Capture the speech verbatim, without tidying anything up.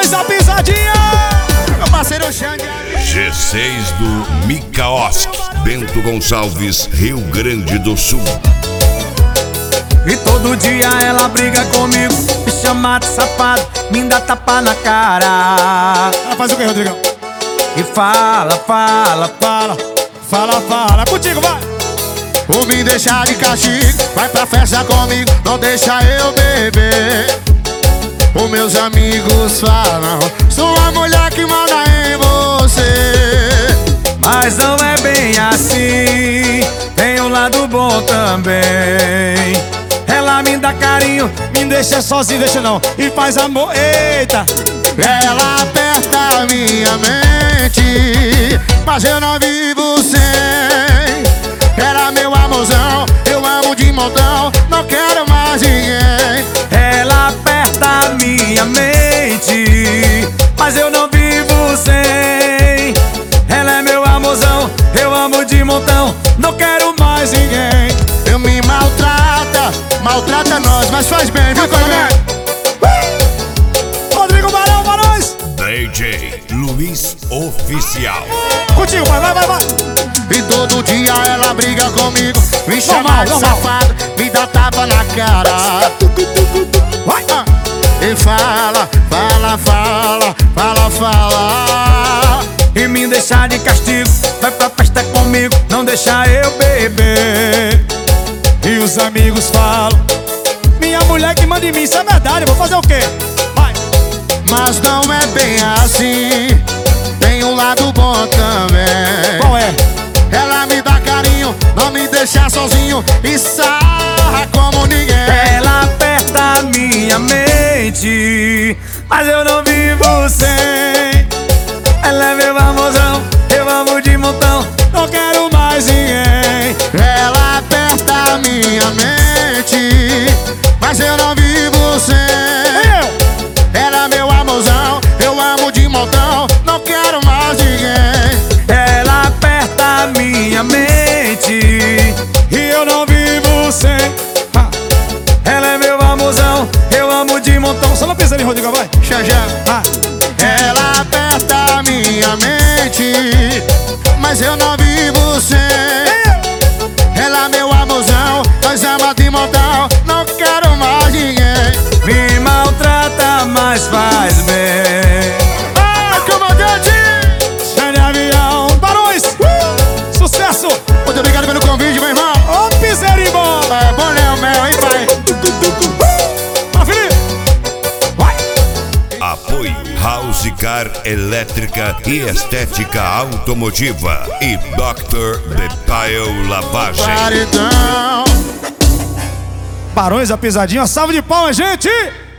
Barões da Pisadinha. Meu parceiro Xande. G seis do Micaoski, Bento Gonçalves, Rio Grande do Sul. E todo dia ela briga comigo, me chama de safado, me dá tapa na cara. Ela faz o que, Rodrigão? E fala, fala, fala, fala, fala. Contigo, vai! Ou me deixar de castigo, vai pra festa comigo, não deixa eu beber. Os meus amigos falam, sou a mulher que manda em você. Mas não é bem assim, tem um lado bom também. Ela me dá carinho, me deixa sozinho, deixa não, e faz amor, eita. Ela aperta minha mente, mas eu não vivo sem. Era meu amorzão, eu amo de montão, não quero mais ninguém. Ela aperta minha mente, mas eu não vivo sem. Ela é meu amorzão, eu amo de montão, não quero mais ninguém. Eu me maltrata, maltrata nós, mas faz bem, viu, Coronel? Rodrigo Barão, Barões. D J Luiz Oficial. Contigo, vai, vai, vai, vai. E todo dia ela briga comigo, me chama de safado, me dá tapa na cara. Vai. Ah, e fala, fala, fala, fala, fala. E me deixar de castigo, vai pra festa comigo, não deixa eu beber. E os amigos falam, minha mulher que manda em mim, isso é verdade, eu vou fazer o quê? Vai. Mas não é bem assim, tem um lado bom também. Qual é? Ela me dá carinho, não me deixa sozinho e sarra como ninguém. Ela aperta minha mente, mas eu não vivo sem. Ela é meu amorzão, eu amo de montão, não quero mais ninguém. Ela aperta minha mente, mas eu não vivo sem. Ela é meu amorzão, eu amo de montão, não quero mais ninguém. Ela aperta minha mente e eu não vivo sem. Ha. Ela é meu amorzão, eu amo de montão. Só não pisa ali, Rodrigo, vai. Já, já. Ha. Ela aperta minha mente, mas eu não vivo sem. Ela é meu amorzão, nós amamos de montão, não quero mais ninguém. Me maltrata, mas faz bem. Ah, comandante! Xande Avião, Barões, uh! Sucesso! Muito obrigado pelo convite, meu irmão. Ô, piseirinho bom! É bom, né, o mel, hein, pai? Para, Felipe! Vai! Apoio House Car Elétrica e Estética Automotiva e doutor Bepaio Lavagem. Paredão. Barões da Pisadinha, salve de palmas, gente!